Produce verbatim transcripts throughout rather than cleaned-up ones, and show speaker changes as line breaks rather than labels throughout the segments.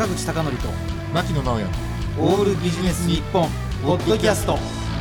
口貴教と
牧野直哉
オールビジネス日本ポッドキャスト。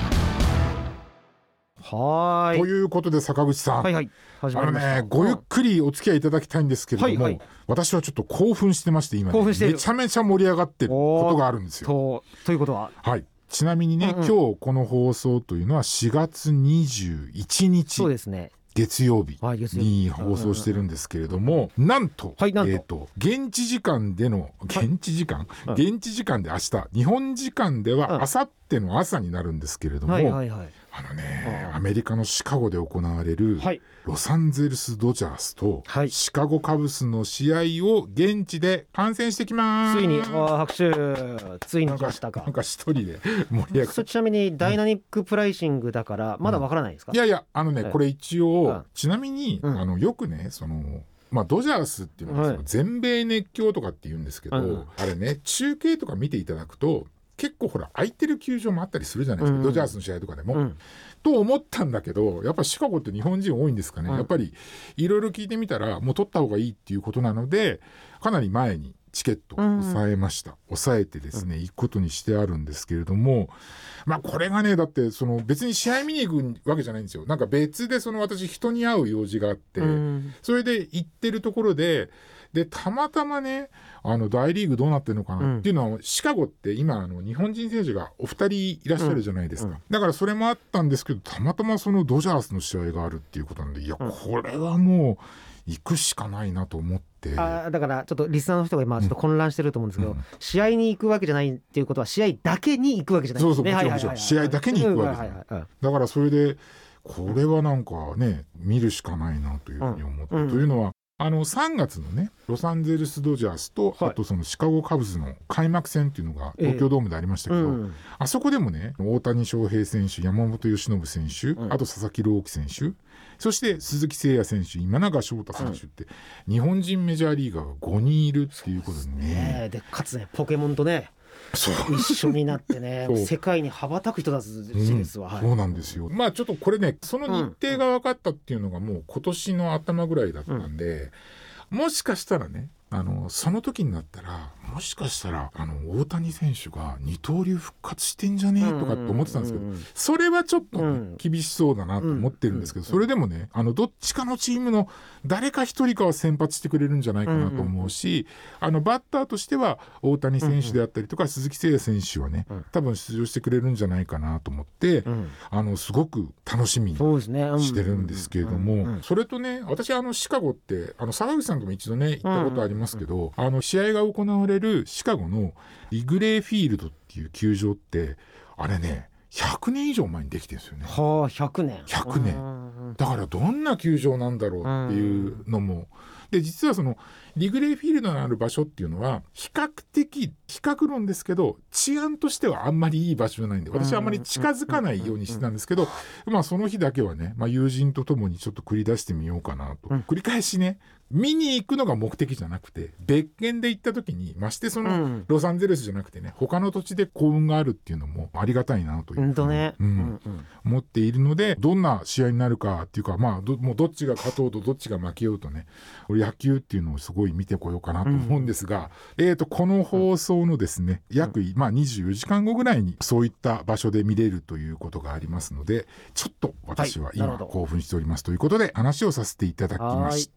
はーい
ということで坂口さん、
はいはい始ま
あの
りました。
ねごゆっくりお付き合いいただきたいんですけれども、
はいはい
私はちょっと興奮してまして今、ね、
興奮してる
めちゃめちゃ盛り上がってることがあるんですよ。
とということは
はい、ちなみにね、
うんうん
今日この放送というのはしがつにじゅういちにち
そうですね
月曜日
はい月曜日
に放送してるんですけれども、なんと、
はいなんと
えーと現地時間での現地時間、
はい
現地時間で明日、日本時間で
うん
は明後日の朝になるんですけれども、
はいはいはい
あのね
うん
アメリカのシカゴで行われる
はい
ロサンゼルスドジャースと
はい
シカゴカブスの試合を現地で観戦してきます。
ついにあー拍手ついに来ましたか
なんか一人で盛り上がる。
そちなみにダイナミックプライシングだからまだわからないですか、
いやいやあのね、
はい
これ一応、
うん
ちなみに、
うん
あのよくねそのまあ、ドジャースっていうのはその
はい
全米熱狂とかって言うんですけど、
うんうん
あれね中継とか見ていただくと結構ほら空いてる球場もあったりするじゃないですか、
うん
ドジャースの試合とかでも、
うん
と思ったんだけどやっぱシカゴって日本人多いんですかね、
うん
やっぱりいろいろ聞いてみたらもう取った方がいいっていうことなのでかなり前にチケットを抑えました、抑えてですね、行くことにしてあるんですけれども、まあこれがねだってその別に試合見に行くわけじゃないんですよ。なんか別でその私人に会う用事があって、
うん
それで行ってるところででたまたまねあの大リーグどうなってるのかなっていうのは、シカゴって今あの日本人選手がお二人いらっしゃるじゃないですか、
うんうん
だからそれもあったんですけどたまたまそのドジャースの試合があるっていうことなんでいやこれはもう行くしかないなと思って、
あーだからちょっとリスナーの人が今ちょっと混乱してると思うんですけど、
うん
試合に行くわけじゃないっていうことは試合だけに行くわけじゃない
そうそうもちろん
はいはいはいはい
もちろん試合だけに行くわけじゃない
うんはいはいはい
だからそれでこれはなんかね見るしかないなというふうに思って、
うんうん
というのはあのさんがつのねロサンゼルスドジャースと、
はい
あとそのシカゴカブスの開幕戦っていうのが東京ドームでありましたけど、
うん
あそこでもね大谷翔平選手山本由伸選手、
うん
あと佐々木朗希選手そして鈴木誠也選手今永昇太選手って、日本人メジャーリーガーがごにんいるっていうことでね
ねえでかつねポケモンとね
そう
一緒になってね
そう
世界に羽ばたく人たちですわ、はい
うんそうなんですよ。まあちょっとこれねその日程が分かったっていうのがもう今年の頭ぐらいだったんで、もしかしたらねあのその時になったらもしかしたらあの大谷選手が二刀流復活してんじゃねえとかって思ってたんですけど、
うんうんうんうん
それはちょっとね、
うん
厳しそうだなと思ってるんですけど、それでもねあのどっちかのチームの誰か一人かは先発してくれるんじゃないかなと思うし、あのバッターとしては大谷選手であったりとか、鈴木誠也選手はね、多分出場してくれるんじゃないかなと思って、
ん
あのすごく楽しみに
そうですね、うん
してるんですけれども、
うんうん
それとね私あのシカゴってあの坂口さんとも一度ね行ったことありますけど、あの試合が行われるシカゴのリグレーフィールドっていう球場ってあれねひゃくねん以上前にできてるんですよね。
はあひゃくねん
ひゃくねん
うん
だからどんな球場なんだろうっていうのも、で実はそのリグレーフィールドのある場所っていうのは比較的比較論ですけど治安としてはあんまりいい場所じゃないんで私はあんまり近づかないようにしてたんですけど、まあその日だけはね、まあ、友人と共にちょっと繰り出してみようかなと、繰り返しね見に行くのが目的じゃなくて別件で行った時にましてそのロサンゼルスじゃなくてね他の土地で幸運があるっていうのもありがたいなという
ほんとね、
うん
うんうん
思っているのでどんな試合になるかっていうかまあ ど, もうどっちが勝とうとどっちが負けようとね俺野球っていうのをすごい見てこようかなと思うんですが、うん、えーとこの放送のですね約、まあ、にじゅうよじかんごぐらいにそういった場所で見れるということがありますのでちょっと私は
はいなる
今
ほど
興奮しておりますということで話をさせていただきました。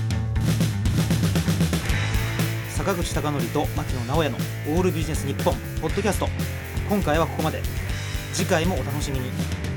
坂口貴教と牧野直哉のオールビジネス日本ポッドキャスト、今回はここまで。次回もお楽しみに。